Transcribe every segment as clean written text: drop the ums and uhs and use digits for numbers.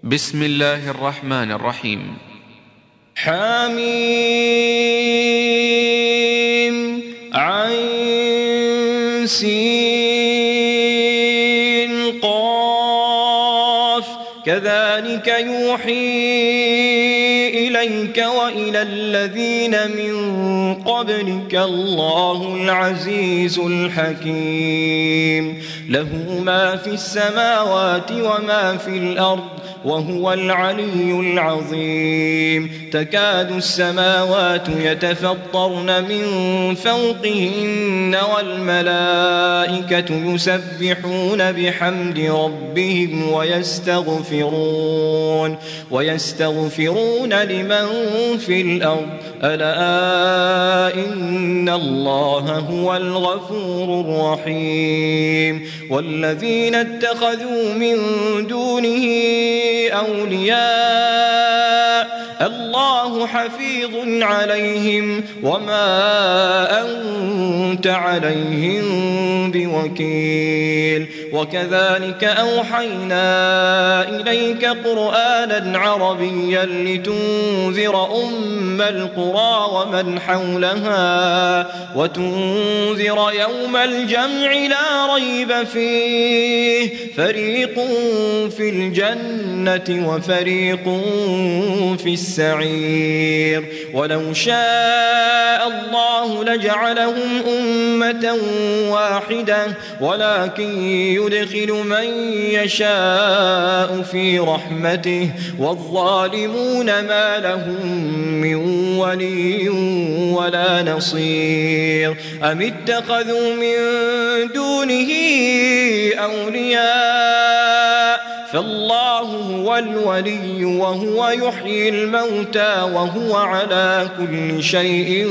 بسم الله الرحمن الرحيم. حميم عين سين قاف كذلك يوحي إليك وإلى الذين من قبلك الله العزيز الحكيم له ما في السماوات وما في الأرض وهو العلي العظيم تكاد السماوات يتفطرن من فوقهن والملائكة يسبحون بحمد ربهم ويستغفرون لمن في الأرض ألا إن الله هو الغفور الرحيم والذين اتخذوا من دونه أولياء الله حفيظ عليهم وما أنت عليهم بوكيل وكذلك أوحينا إليك قرآنا عربيا لتنذر أم القرى ومن حولها وتنذر يوم الجمع لا ريب فيه فريق في الجنة وفريق في السعير ولو شاء الله لجعلهم أمة واحدة ولكن يدخل من يشاء في رحمته والظالمون ما لهم من ولي ولا نصير أم اتخذوا من دونه أولياء فالله هو الولي وهو يحيي الموتى وهو على كل شيء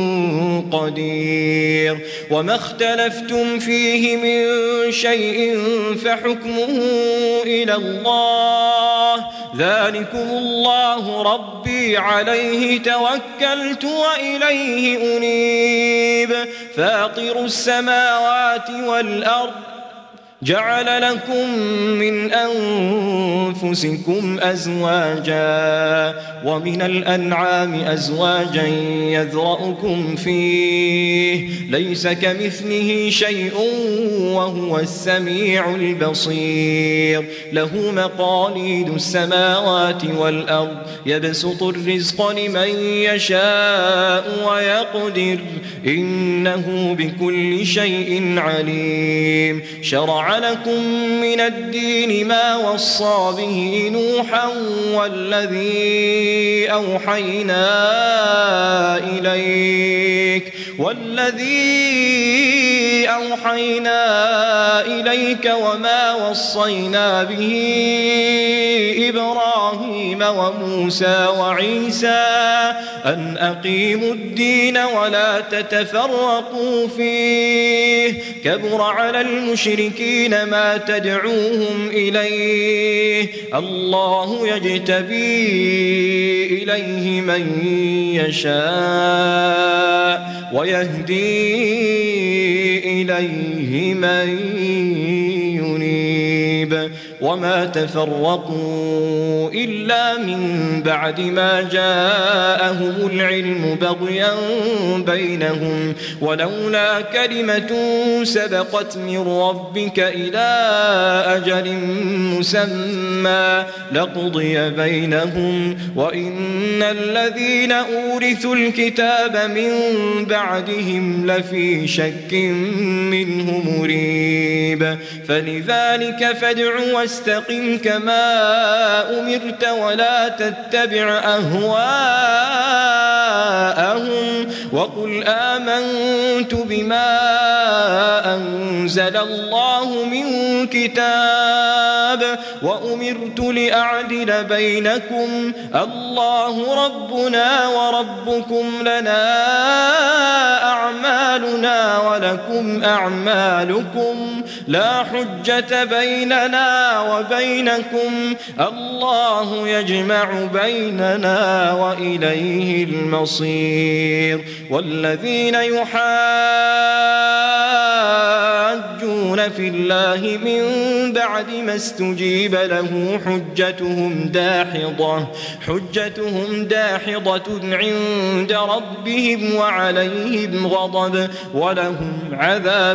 قدير وما اختلفتم فيه من شيء فحكمه إلى الله ذلكم الله ربي عليه توكلت وإليه أنيب فاطر السماوات والأرض جعل لكم من أنفسكم أزواجا ومن الأنعام أزواجا يذرأكم فيه ليس كمثله شيء وهو السميع البصير له مقاليد السماوات والأرض يبسط الرزق لمن يشاء ويقدر إنه بكل شيء عليم شرع لكم من الدين ما وصى به نوحا والذي أوحينا إليك وما وصينا به إبراهيم وموسى وعيسى أن أقيموا الدين ولا تتفرقوا فيه كبر على المشركين ما تدعوهم إليه الله يجتبي إليه من يشاء ويهدي إليه من ينيب وما تفرقوا إلا من بعد ما جاءهم العلم بغيا بينهم ولولا كلمة سبقت من ربك إلى أجل مسمى لقضي بينهم وإن الذين أورثوا الكتاب من بعدهم لفي شك منه مريب فلذلك فادع واستقم كما أمرت ولا تتبع أهواءهم وقل آمنت بما أنزل الله من كتاب وأمرت لأعدل بينكم الله ربنا وربكم لنا أعمالنا ولكم أعمالكم لا حجة بيننا وبينكم الله يجمع بيننا وإليه المصير والذين يحاجون يشاقون في الله من بعد ما استجيب له حجتهم داحضة عند ربهم وعليهم غضب ولهم عذاب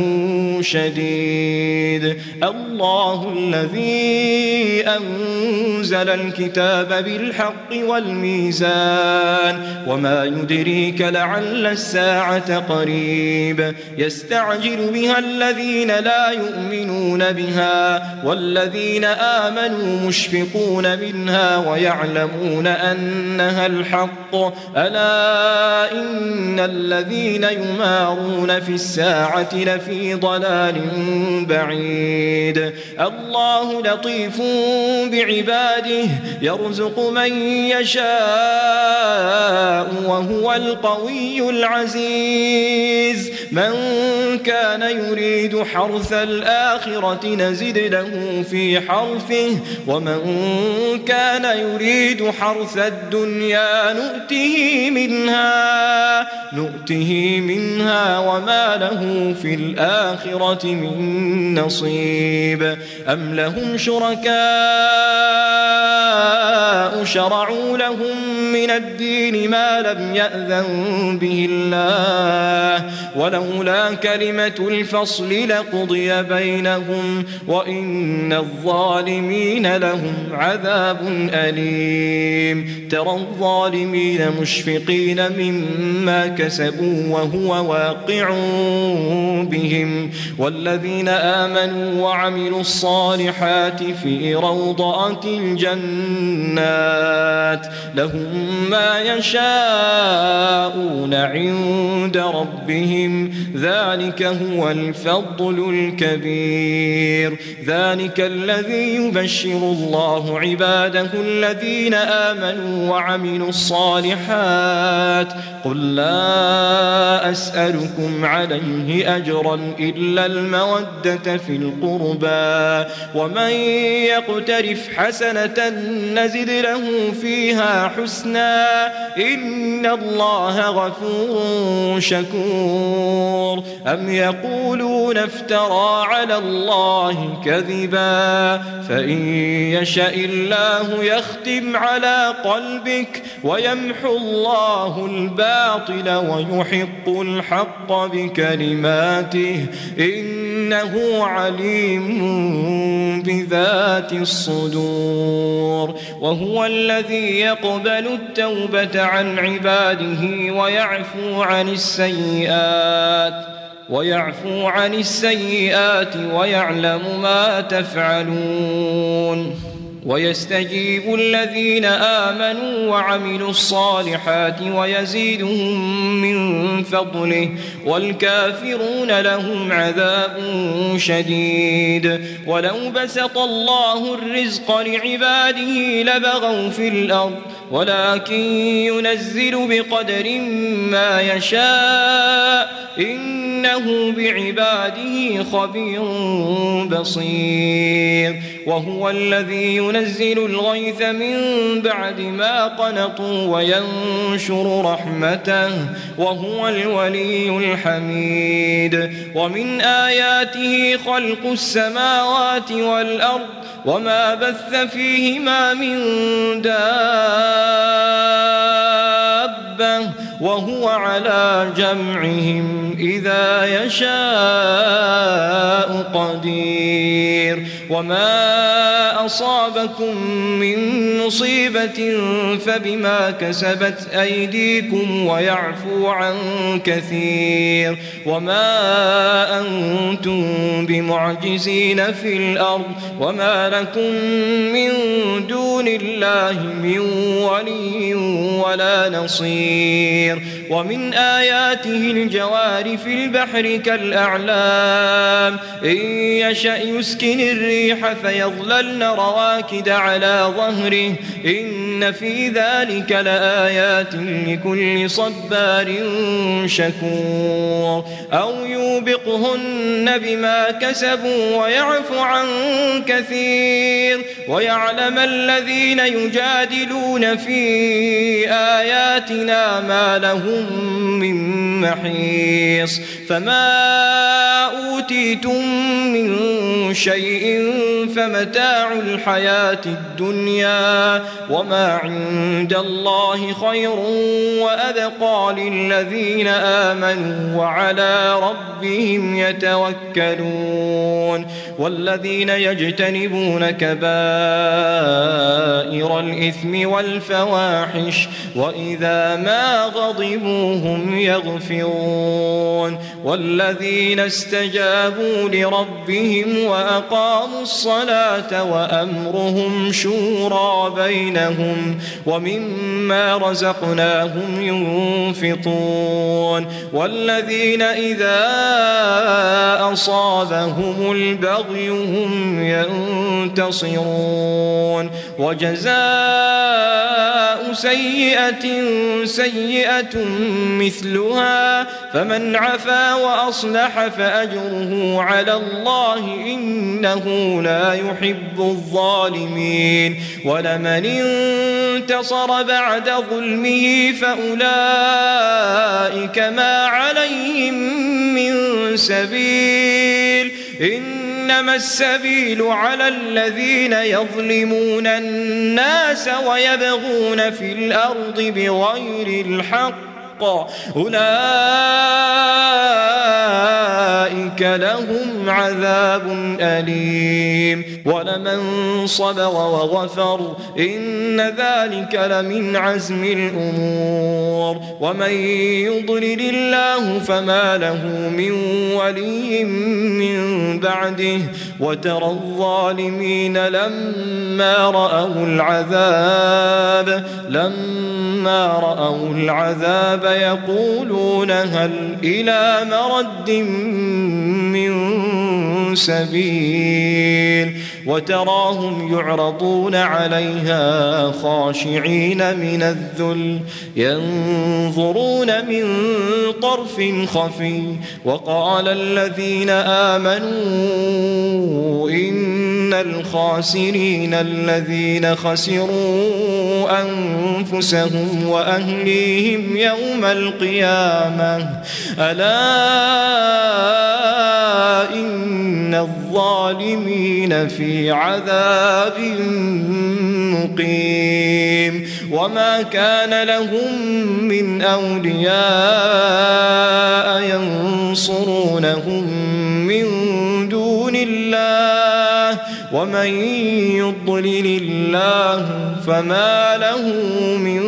شديد. الله الذي أنزل الكتاب بالحق والميزان وما يدريك لعل الساعة قريب يستعجل بها الذين لا يؤمنون بها والذين آمنوا مشفقون منها ويعلمون أنها الحق ألا إن الذين يمارون في الساعة لفي ضلال بعيد. الله لطيف بعباده يرزق من يشاء وهو القوي العزيز. من كان يريد حرث الآخرة نزد له في حرثه ومن كان يريد حرث الدنيا نؤته منها وما له في الآخرة من نصيب. أم لهم شركاء شرعوا لهم من الدين ما لم يأذن به الله ولولا كلمة الفصل لقضي بينهم وإن الظالمين لهم عذاب أليم. ترى الظالمين مشفقين مما كسبوا وهو واقع بهم والذين آمنوا وعملوا الصالحات في روضات الجنات لهم ما يشاءون عند ربهم ذلك هو الفضل الكبير. ذلك الذي يبشر الله عباده الذين آمنوا وعملوا الصالحات قل لا أسألكم عليه أجرا إلا المودة في القربى ومن يقترف حسنة نزد له فيها حسنا إن الله غفور شكور. أم يقولون افترى على الله كذبا فإن يشاء الله يختم على قلبك ويمحو الله الباطل ويحق الحق بكلماته إنه عليم بذات الصدور. وهو الذي يقبل التوبة عن عباده ويعفو عن السيئات ويعلم ما تفعلون ويستجيب الذين آمنوا وعملوا الصالحات ويزيدهم من فضله والكافرون لهم عذاب شديد. ولو بسط الله الرزق لعباده لبغوا في الأرض ولكن ينزل بقدر ما يشاء إنه بعباده خبير بصير. وهو الذي ينزل الغيث من بعد ما قنطوا وينشر رحمته وهو الولي الحميد. ومن آياته خلق السماوات والأرض وما بث فيهما من دابة وهو على جمعهم إذا يشاء قدير. وما أصابكم من مصيبة فبما كسبت أيديكم ويعفو عن كثير. وما أنتم بمعجزين في الأرض وما لكم من دون الله من ولي ولا نصير. ومن آياته الجوار في البحر كالأعلام إن يشأ يسكن الريح فيظللن رواكد على ظهره إن في ذلك لآيات لكل صبار شكور. أو يوبقهن بما كسبوا ويعفو عن كثير ويعلم الذين يجادلون في آياتنا ما لهم من محيص. فما أوتيتم من شيء فمتاع الحياة الدنيا وما عند الله خير وأبقى للذين آمنوا وعلى ربهم يتوكلون والذين يجتنبون كبائر الإثم والفواحش وإذا ما غضبوا هم يغفرون والذين استجابوا لربهم وأقاموا الصلاة وأمرهم شورى بينهم ومما رزقناهم ينفقون والذين إذا أصابهم البغي هم ينتصرون وجزاء سيئة سيئة مثلها فمن عفا وأصلح فأجره على الله إنه لا يحب الظالمين ولمن انتصر بعد ظلمه فأولئك ما عليهم من سبيل إنما السبيل على الذين يظلمون الناس ويبغون في الأرض بغير الحق أولئك لهم عذاب أليم ولمن صبر وغفر إن ذلك لمن عزم الأمور ومن يضلل الله فما له من ولي من بعده وترى الظالمين لما رأوا العذاب يقولون هل إلى مرد من سبيل وتراهم يعرضون عليها خاشعين من الذل ينظرون من طرف خفي وقال الذين آمنوا إن الخاسرين الذين خسروا أنفسهم وأهليهم يوم القيامة ألا إن الظالمين في عذاب مقيم وما كان لهم من أولياء ينصرونهم من دون الله ومن يضلل الله فما له من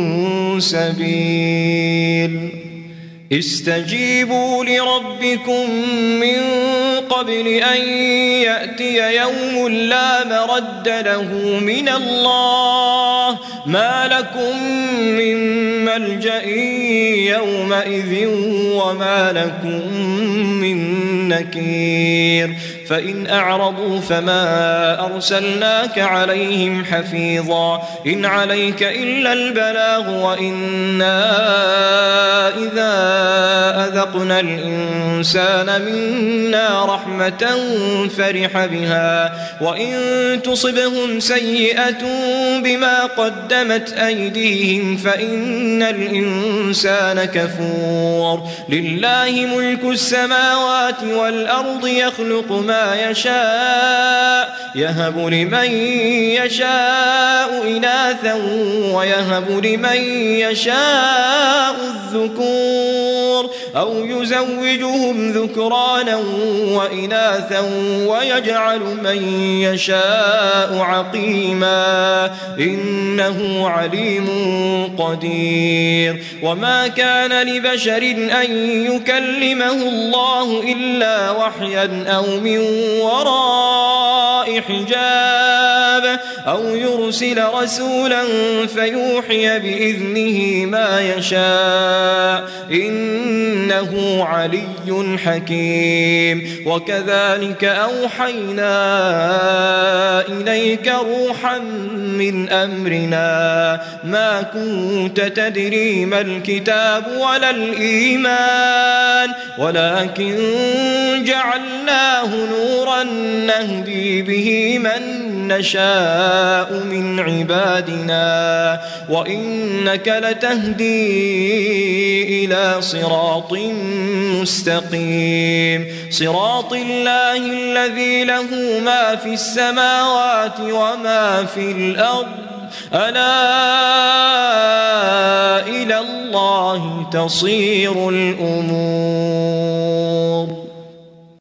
سبيل استجيبوا لربكم من قبل أن يأتي يوم لا مرد له من الله ما لكم من ملجأ يومئذ وما لكم من نكير فإن أعرضوا فما أرسلناك عليهم حفيظا إن عليك إلا البلاغ وإنا إذا أذقنا الإنسان منا رحمة فرح بها وإن تصبهم سيئة بما قدمت أيديهم فإن الإنسان كفور لله ملك السماوات والأرض يخلق ما يشاء يهب لمن يشاء إناثا ويهب لمن يشاء الذكور أو يزوجهم ذكرانا وإناثا ويجعل من يشاء عقيما إنه عليم قدير وما كان لبشر أن يكلمه الله إلا وحيا أو من وراء حجاب أو يرسل رسولا فيوحي بإذنه ما يشاء إنه علي حكيم وكذلك أوحينا إليك روحا من أمرنا ما كنت تدري ما الكتاب ولا الإيمان ولكن جعلناه نورا نهدي به من نشاء من عبادنا وإنك لتهدي إلى صراط مستقيم صراط الله الذي له ما في السماوات وما في الأرض ألا إلى الله تصير الأمور